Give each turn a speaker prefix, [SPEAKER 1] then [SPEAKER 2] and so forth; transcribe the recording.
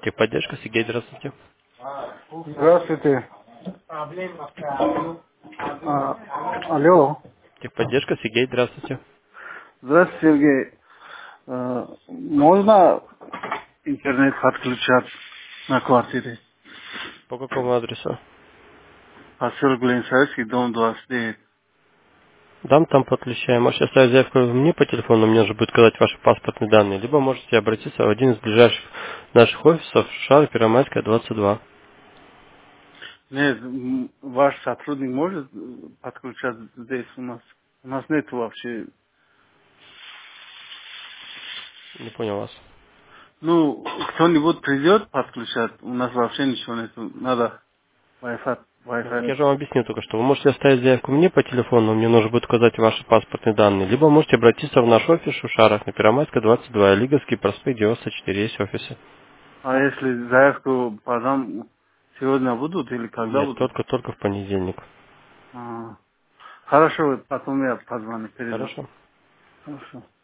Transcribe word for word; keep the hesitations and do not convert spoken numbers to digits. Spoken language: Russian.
[SPEAKER 1] Техподдержка, Сергей, здравствуйте.
[SPEAKER 2] Здравствуйте. А, алло.
[SPEAKER 1] Техподдержка, Сергей, здравствуйте.
[SPEAKER 2] Здравствуйте, Сергей. А, можно интернет подключать на квартире?
[SPEAKER 1] По какому адресу?
[SPEAKER 2] Поселок Ленинсайский, дом двадцать девять.
[SPEAKER 1] Дам там подключаем. Можете оставить заявку мне по телефону, мне уже будет сказать ваши паспортные данные. Либо можете обратиться в один из ближайших наших офисов, Шар, Первомайская, двадцать два.
[SPEAKER 2] Нет, м, ваш сотрудник может подключать здесь у нас? У нас нет вообще.
[SPEAKER 1] Не понял вас.
[SPEAKER 2] Ну, кто-нибудь придет подключать, у нас вообще ничего нет. Надо Wi-Fi.
[SPEAKER 1] Ну, так
[SPEAKER 2] Wi-Fi.
[SPEAKER 1] я же вам объяснил только что. Вы можете оставить заявку мне по телефону, мне нужно будет указать ваши паспортные данные. Либо можете обратиться в наш офис в Шушарах на Первомайская, двадцать два, Лиговский проспект, девяносто четыре, есть офисы.
[SPEAKER 2] А если заявку подам, сегодня будут или когда
[SPEAKER 1] Нет,
[SPEAKER 2] будут?
[SPEAKER 1] только, только в понедельник.
[SPEAKER 2] А, хорошо, потом я позвоню, передам.
[SPEAKER 1] Хорошо?
[SPEAKER 2] Хорошо.